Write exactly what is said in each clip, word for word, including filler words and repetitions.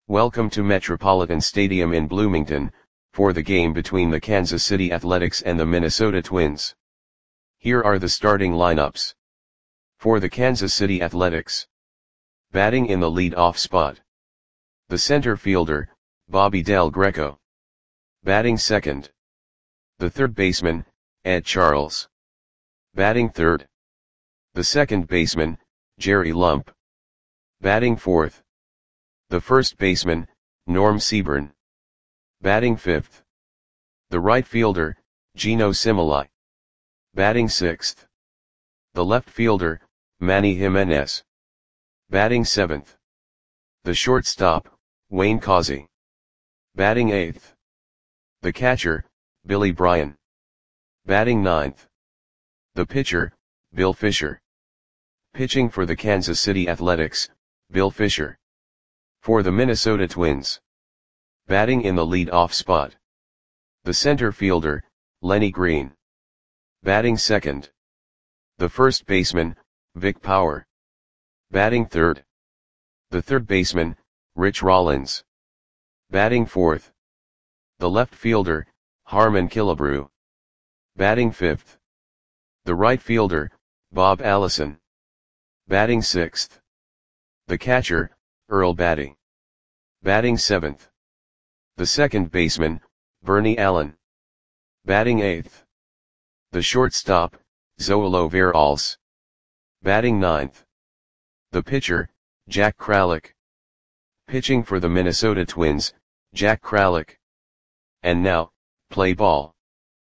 Welcome to Metropolitan Stadium in Bloomington, for the game between the Kansas City Athletics and the Minnesota Twins. Here are the starting lineups. For the Kansas City Athletics. Batting in the lead-off spot. The center fielder, Bobby Del Greco. Batting second. The third baseman, Ed Charles. Batting third. The second baseman, Jerry Lump. Batting fourth. The first baseman, Norm Seaburn. Batting fifth. The right fielder, Geno Similai. Batting sixth. The left fielder, Manny Jimenez. Batting seventh. The shortstop, Wayne Causey. Batting eighth. The catcher, Billy Bryan. Batting ninth. The pitcher, Bill Fisher. Pitching for the Kansas City Athletics, Bill Fisher. For the Minnesota Twins. Batting in the lead-off spot. The center fielder, Lenny Green. Batting second. The first baseman, Vic Power. Batting third. The third baseman, Rich Rollins. Batting fourth. The left fielder, Harmon Killebrew. Batting fifth. The right fielder, Bob Allison. Batting sixth. The catcher, Earl Batty. Batting seventh. The second baseman, Bernie Allen. Batting eighth. The shortstop, Zoilo Veralles. Batting ninth. The pitcher, Jack Kralik. Pitching for the Minnesota Twins, Jack Kralik. And now, play ball.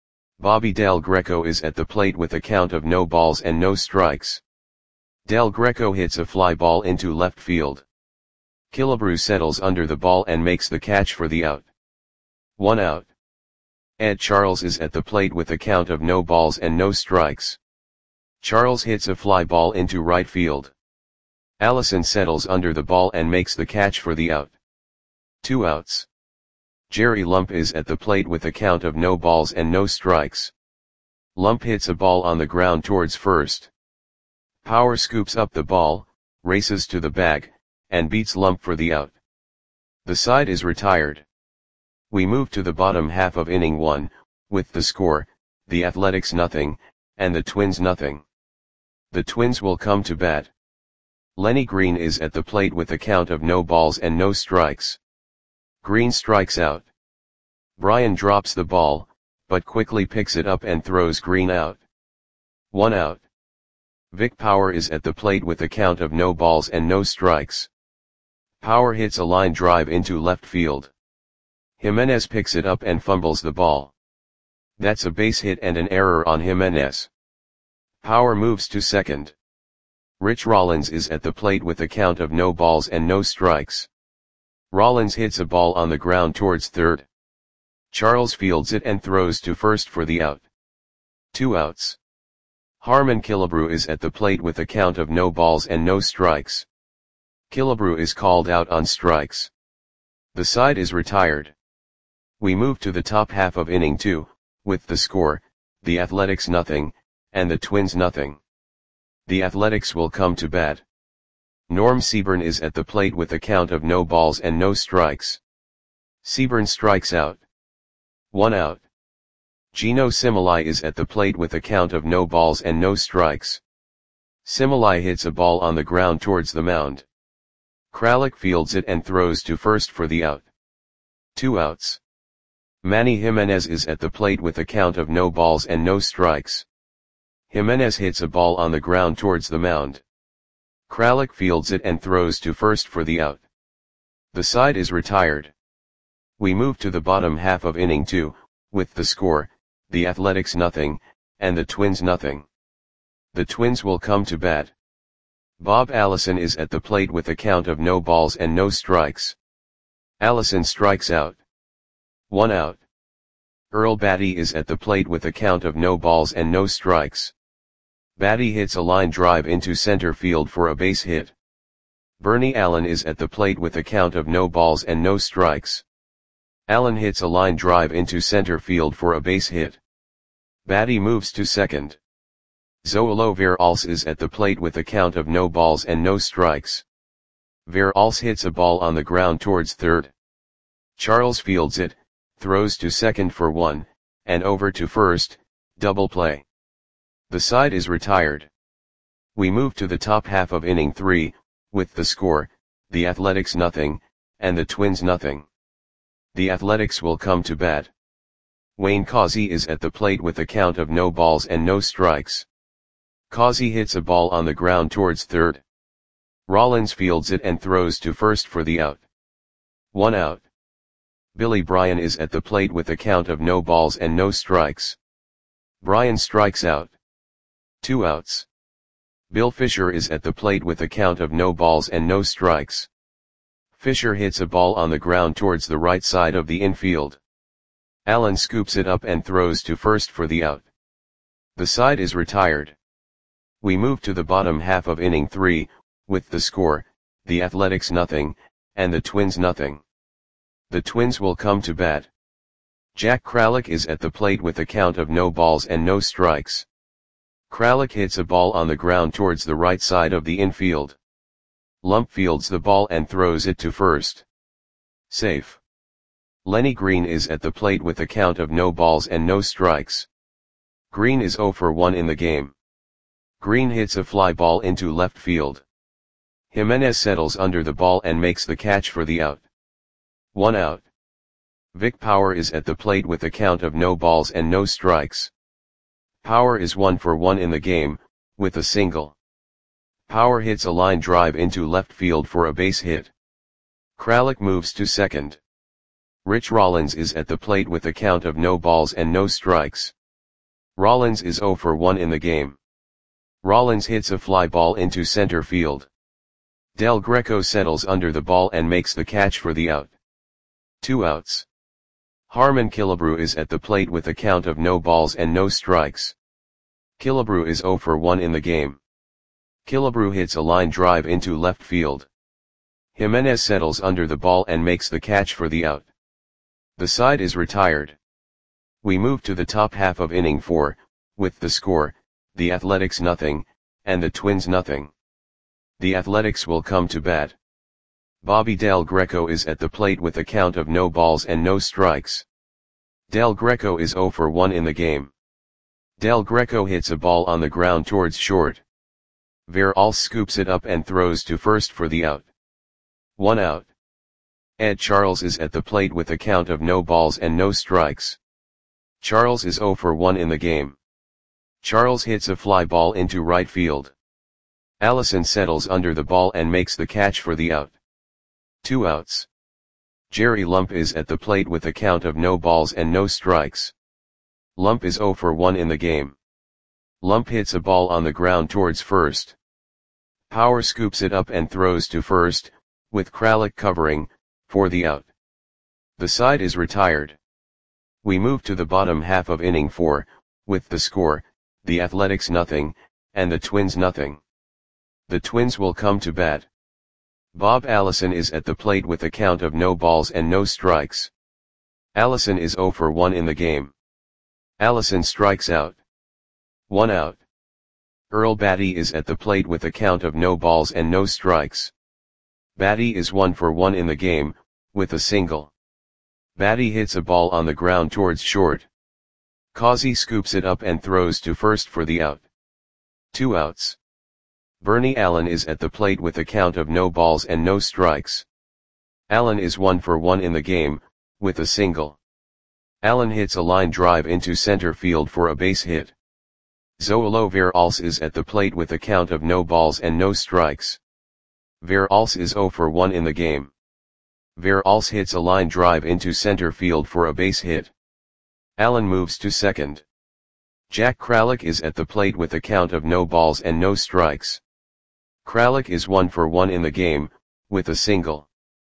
Bobby Del Greco is at the plate with a count of no balls and no strikes. Del Greco hits a fly ball into left field. Killebrew settles under the ball and makes the catch for the out. One out. Ed Charles is at the plate with a count of no balls and no strikes. Charles hits a fly ball into right field. Allison settles under the ball and makes the catch for the out. Two outs. Jerry Lump is at the plate with a count of no balls and no strikes. Lump hits a ball on the ground towards first. Power scoops up the ball, races to the bag, and beats Lump for the out. The side is retired. We move to the bottom half of inning one, with the score, the Athletics nothing, and the Twins nothing. The Twins will come to bat. Lenny Green is at the plate with a count of no balls and no strikes. Green strikes out. Bryan drops the ball, but quickly picks it up and throws Green out. One out. Vic Power is at the plate with a count of no balls and no strikes. Power hits a line drive into left field. Jimenez picks it up and fumbles the ball. That's a base hit and an error on Jimenez. Power moves to second. Rich Rollins is at the plate with a count of no balls and no strikes. Rollins hits a ball on the ground towards third. Charles fields it and throws to first for the out. Two outs. Harmon Killebrew is at the plate with a count of no balls and no strikes. Killebrew is called out on strikes. The side is retired. We move to the top half of inning two, with the score, the Athletics nothing, and the Twins nothing. The Athletics will come to bat. Norm Seaburn is at the plate with a count of no balls and no strikes. Seaburn strikes out. One out. Geno Similai is at the plate with a count of no balls and no strikes. Similai hits a ball on the ground towards the mound. Kralik fields it and throws to first for the out. Two outs. Manny Jimenez is at the plate with a count of no balls and no strikes. Jimenez hits a ball on the ground towards the mound. Kralik fields it and throws to first for the out. The side is retired. We move to the bottom half of inning two, with the score, the Athletics nothing, and the Twins nothing. The Twins will come to bat. Bob Allison is at the plate with a count of no balls and no strikes. Allison strikes out. One out. Earl Batty is at the plate with a count of no balls and no strikes. Batty hits a line drive into center field for a base hit. Bernie Allen is at the plate with a count of no balls and no strikes. Allen hits a line drive into center field for a base hit. Batty moves to second. Zoilo Veralles is at the plate with a count of no balls and no strikes. Verals hits a ball on the ground towards third. Charles fields it, throws to second for one, and over to first, double play. The side is retired. We move to the top half of inning three, with the score, the Athletics nothing, and the Twins nothing. The Athletics will come to bat. Wayne Causey is at the plate with a count of no balls and no strikes. Causey hits a ball on the ground towards third. Rollins fields it and throws to first for the out. One out. Billy Bryan is at the plate with a count of no balls and no strikes. Bryan strikes out. Two outs. Bill Fisher is at the plate with a count of no balls and no strikes. Fisher hits a ball on the ground towards the right side of the infield. Allen scoops it up and throws to first for the out. The side is retired. We move to the bottom half of inning three, with the score, the Athletics nothing, and the Twins nothing. The Twins will come to bat. Jack Kralik is at the plate with a count of no balls and no strikes. Kralik hits a ball on the ground towards the right side of the infield. Lump fields the ball and throws it to first. Safe. Lenny Green is at the plate with a count of no balls and no strikes. Green is oh for one in the game. Green hits a fly ball into left field. Jimenez settles under the ball and makes the catch for the out. One out. Vic Power is at the plate with a count of no balls and no strikes. Power is one for one in the game, with a single. Power hits a line drive into left field for a base hit. Kralik moves to second. Rich Rollins is at the plate with a count of no balls and no strikes. Rollins is oh for one in the game. Rollins hits a fly ball into center field. Del Greco settles under the ball and makes the catch for the out. Two outs. Harmon Killebrew is at the plate with a count of no balls and no strikes. Killebrew is oh for one in the game. Killebrew hits a line drive into left field. Jimenez settles under the ball and makes the catch for the out. The side is retired. We move to the top half of inning four, with the score, the Athletics nothing, and the Twins nothing. The Athletics will come to bat. Bobby Del Greco is at the plate with a count of no balls and no strikes. Del Greco is oh for one in the game. Del Greco hits a ball on the ground towards short. Verals scoops it up and throws to first for the out. One out. Ed Charles is at the plate with a count of no balls and no strikes. Charles is oh for one in the game. Charles hits a fly ball into right field. Allison settles under the ball and makes the catch for the out. Two outs. Jerry Lump is at the plate with a count of no balls and no strikes. Lump is oh for one in the game. Lump hits a ball on the ground towards first. Power scoops it up and throws to first, with Kralik covering, for the out. The side is retired. We move to the bottom half of inning four, with the score, the Athletics nothing, and the Twins nothing. The Twins will come to bat. Bob Allison is at the plate with a count of no balls and no strikes. Allison is oh for one in the game. Allison strikes out. One out. Earl Batty is at the plate with a count of no balls and no strikes. Batty is one for one in the game, with a single. Batty hits a ball on the ground towards short. Causey scoops it up and throws to first for the out. Two outs. Bernie Allen is at the plate with a count of no balls and no strikes. Allen is one for one in the game, with a single. Allen hits a line drive into center field for a base hit. Zoilo Verals is at the plate with a count of no balls and no strikes. Verals is oh for one in the game. Verals hits a line drive into center field for a base hit. Allen moves to second. Jack Kralik is at the plate with a count of no balls and no strikes. Kralik is one for one in the game, with a single.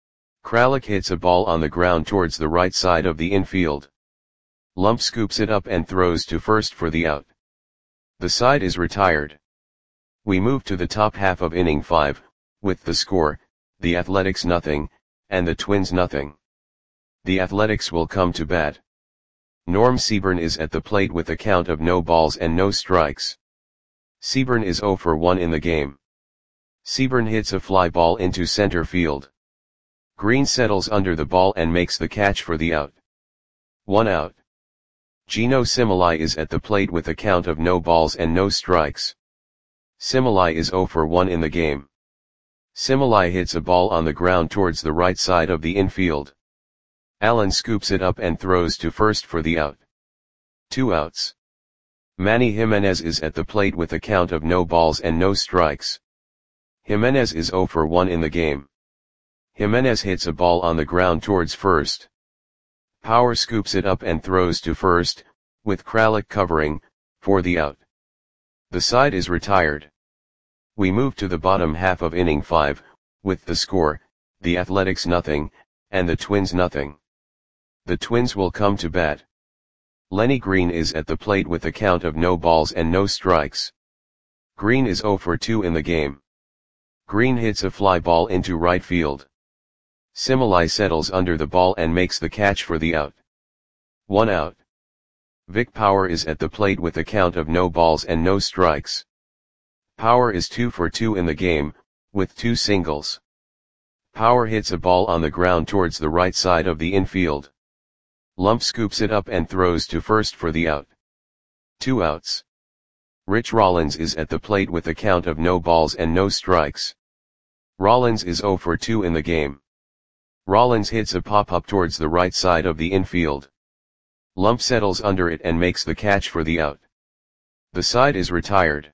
Kralik hits a ball on the ground towards the right side of the infield. Lump scoops it up and throws to first for the out. The side is retired. We move to the top half of inning five, with the score, the Athletics nothing, and the Twins nothing. The Athletics will come to bat. Norm Seaburn is at the plate with a count of no balls and no strikes. Seaburn is oh for one in the game. Seaburn hits a fly ball into center field. Green settles under the ball and makes the catch for the out. One out. Geno Similai is at the plate with a count of no balls and no strikes. Similai is zero for one in the game. Similai hits a ball on the ground towards the right side of the infield. Allen scoops it up and throws to first for the out. Two outs. Manny Jimenez is at the plate with a count of no balls and no strikes. Jimenez is zero for one in the game. Jimenez hits a ball on the ground towards first. Power scoops it up and throws to first, with Kralik covering, for the out. The side is retired. We move to the bottom half of inning five, with the score, the Athletics nothing, and the Twins nothing. The Twins will come to bat. Lenny Green is at the plate with a count of no balls and no strikes. Green is zero for two in the game. Green hits a fly ball into right field. Similai settles under the ball and makes the catch for the out. One out. Vic Power is at the plate with a count of no balls and no strikes. Power is two for two in the game, with two singles. Power hits a ball on the ground towards the right side of the infield. Lump scoops it up and throws to first for the out. Two outs. Rich Rollins is at the plate with a count of no balls and no strikes. Rollins is zero for two in the game. Rollins hits a pop-up towards the right side of the infield. Lump settles under it and makes the catch for the out. The side is retired.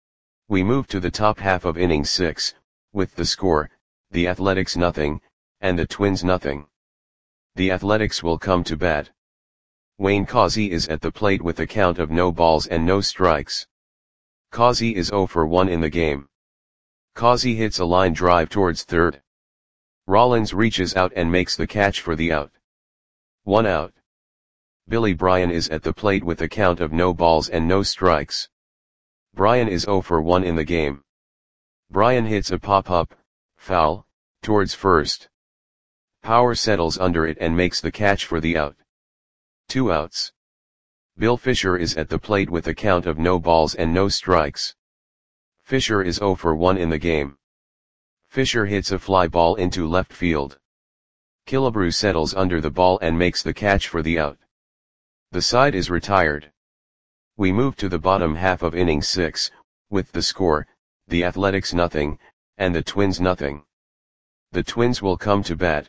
We move to the top half of inning six, with the score, the Athletics nothing, and the Twins nothing. The Athletics will come to bat. Wayne Causey is at the plate with a count of no balls and no strikes. Causey is zero for one in the game. Causey hits a line drive towards third. Rollins reaches out and makes the catch for the out. One out. Billy Bryan is at the plate with a count of no balls and no strikes. Bryan is zero for one in the game. Bryan hits a pop-up, foul, towards first. Power settles under it and makes the catch for the out. Two outs. Bill Fisher is at the plate with a count of no balls and no strikes. Fisher is zero for one in the game. Fisher hits a fly ball into left field. Killebrew settles under the ball and makes the catch for the out. The side is retired. We move to the bottom half of inning six, with the score, the Athletics nothing, and the Twins nothing. The Twins will come to bat.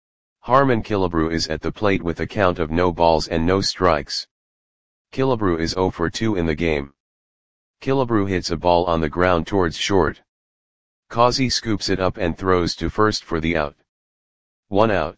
Harmon Killebrew is at the plate with a count of no balls and no strikes. Killebrew is zero for two in the game. Killebrew hits a ball on the ground towards short. Causey scoops it up and throws to first for the out. One out.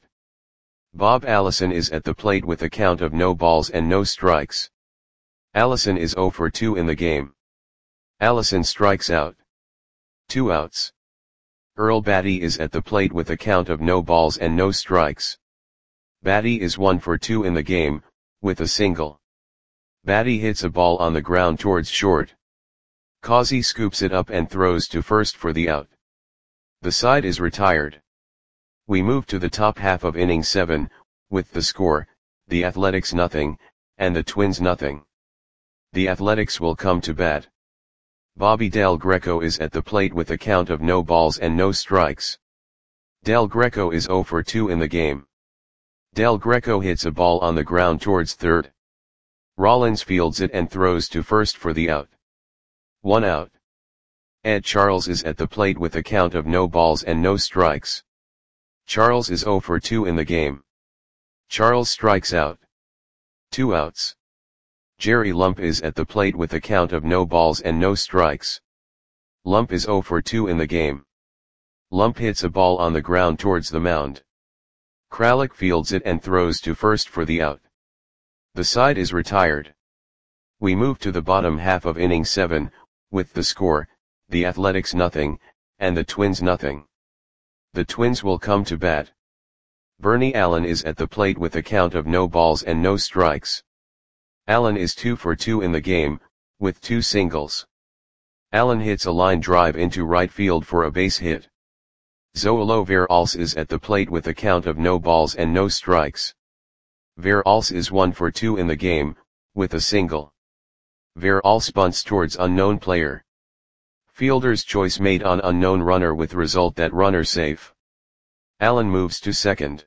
Bob Allison is at the plate with a count of no balls and no strikes. Allison is zero for two in the game. Allison strikes out. Two outs. Earl Batty is at the plate with a count of no balls and no strikes. Batty is one for two in the game, with a single. Batty hits a ball on the ground towards short. Causey scoops it up and throws to first for the out. The side is retired. We move to the top half of inning seven, with the score, the Athletics nothing, and the Twins nothing. The Athletics will come to bat. Bobby Del Greco is at the plate with a count of no balls and no strikes. Del Greco is zero for two in the game. Del Greco hits a ball on the ground towards third. Rollins fields it and throws to first for the out. One out. Ed Charles is at the plate with a count of no balls and no strikes. Charles is zero for two in the game. Charles strikes out. Two outs. Jerry Lump is at the plate with a count of no balls and no strikes. Lump is zero for two in the game. Lump hits a ball on the ground towards the mound. Kralik fields it and throws to first for the out. The side is retired. We move to the bottom half of inning seven, with the score, the Athletics nothing, and the Twins nothing. The Twins will come to bat. Bernie Allen is at the plate with a count of no balls and no strikes. Allen is two for two in the game, with two singles. Allen hits a line drive into right field for a base hit. Zoilo Veralce is at the plate with a count of no balls and no strikes. Veralce is one for two in the game, with a single. Veralce bunts towards unknown player. Fielder's choice made on unknown runner with result that runner safe. Allen moves to second.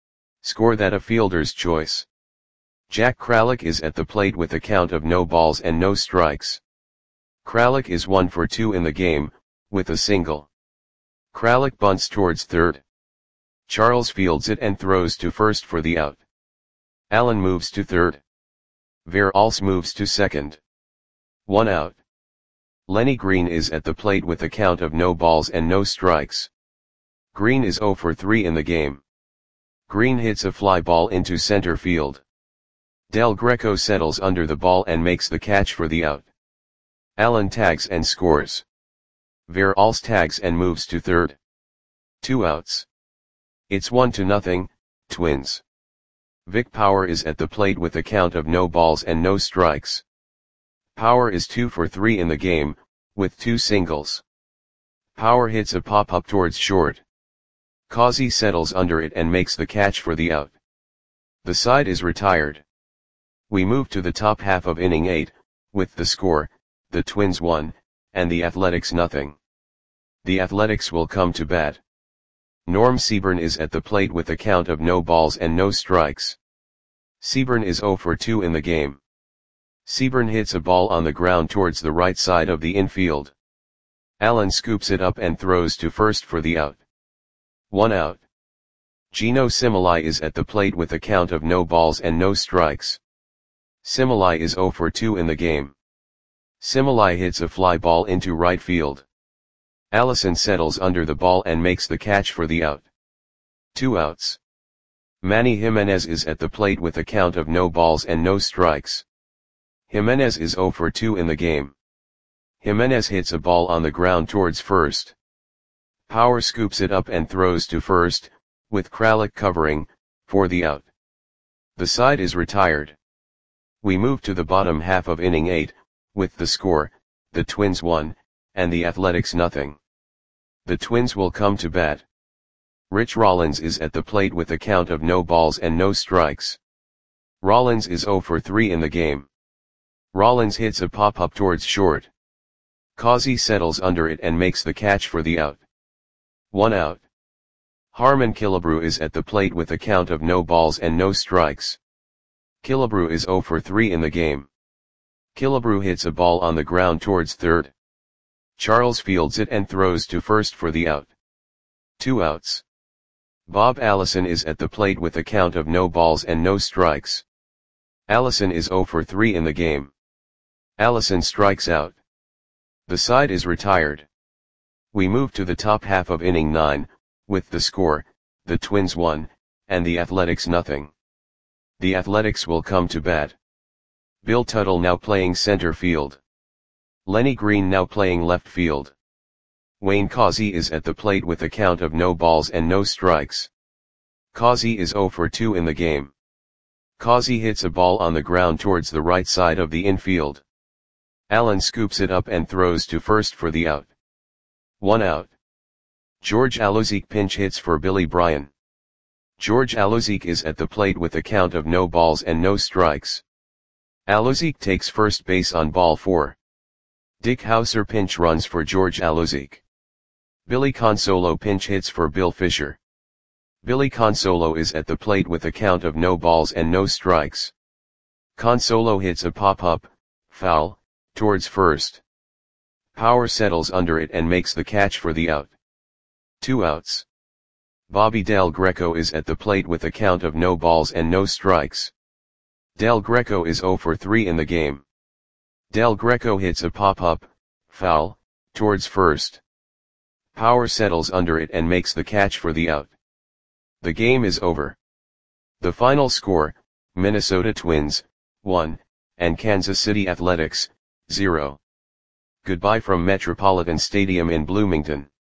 Score that a fielder's choice. Jack Kralik is at the plate with a count of no balls and no strikes. Kralik is one for two in the game, with a single. Kralik bunts towards third. Charles fields it and throws to first for the out. Allen moves to third. Verhulst moves to second. One out. Lenny Green is at the plate with a count of no balls and no strikes. Green is zero for three in the game. Green hits a fly ball into center field. Del Greco settles under the ball and makes the catch for the out. Allen tags and scores. Verhulst tags and moves to third. Two outs. It's one to nothing, Twins. Vic Power is at the plate with a count of no balls and no strikes. Power is two for three in the game, with two singles. Power hits a pop-up towards short. Causey settles under it and makes the catch for the out. The side is retired. We move to the top half of inning eight, with the score, the Twins one, and the Athletics nothing. The Athletics will come to bat. Norm Seaburn is at the plate with a count of no balls and no strikes. Seaburn is zero for two in the game. Seaburn hits a ball on the ground towards the right side of the infield. Allen scoops it up and throws to first for the out. One out. Gino Cimoli is at the plate with a count of no balls and no strikes. Cimoli is zero for two in the game. Cimoli hits a fly ball into right field. Allison settles under the ball and makes the catch for the out. Two outs. Manny Jimenez is at the plate with a count of no balls and no strikes. Jimenez is zero for two in the game. Jimenez hits a ball on the ground towards first. Power scoops it up and throws to first, with Kralik covering, for the out. The side is retired. We move to the bottom half of inning eight, with the score, the Twins one, and the Athletics nothing. The Twins will come to bat. Rich Rollins is at the plate with a count of no balls and no strikes. Rollins is zero for three in the game. Rollins hits a pop-up towards short. Causey settles under it and makes the catch for the out. One out. Harmon Killebrew is at the plate with a count of no balls and no strikes. Killebrew is zero for three in the game. Killebrew hits a ball on the ground towards third. Charles fields it and throws to first for the out. Two outs. Bob Allison is at the plate with a count of no balls and no strikes. Allison is zero for three in the game. Allison strikes out. The side is retired. We move to the top half of inning nine, with the score, the Twins one, and the Athletics nothing. The Athletics will come to bat. Bill Tuttle now playing center field. Lenny Green now playing left field. Wayne Causey is at the plate with a count of no balls and no strikes. Causey is zero for two in the game. Causey hits a ball on the ground towards the right side of the infield. Allen scoops it up and throws to first for the out. One out. George Alozique pinch hits for Billy Bryan. George Alozique is at the plate with a count of no balls and no strikes. Alozique takes first base on ball four. Dick Hauser pinch runs for George Alozique. Billy Consolo pinch hits for Bill Fisher. Billy Consolo is at the plate with a count of no balls and no strikes. Consolo hits a pop-up, foul, towards first. Power settles under it and makes the catch for the out. Two outs. Bobby Del Greco is at the plate with a count of no balls and no strikes. Del Greco is zero for three in the game. Del Greco hits a pop-up, foul, towards first. Power settles under it and makes the catch for the out. The game is over. The final score, Minnesota Twins, one, and Kansas City Athletics, zero. Goodbye from Metropolitan Stadium in Bloomington.